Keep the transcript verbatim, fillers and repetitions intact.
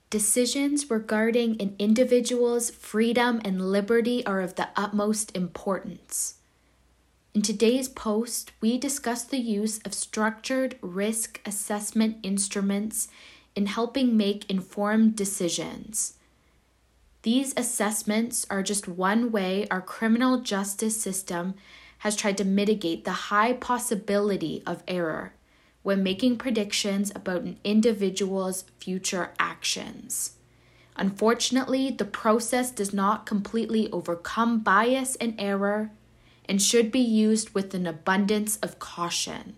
Decisions regarding an individual's freedom and liberty are of the utmost importance. In today's post, we discuss the use of structured risk assessment instruments in helping make informed decisions. These assessments are just one way our criminal justice system has tried to mitigate the high possibility of error when making predictions about an individual's future actions. Unfortunately, the process does not completely overcome bias and error and should be used with an abundance of caution.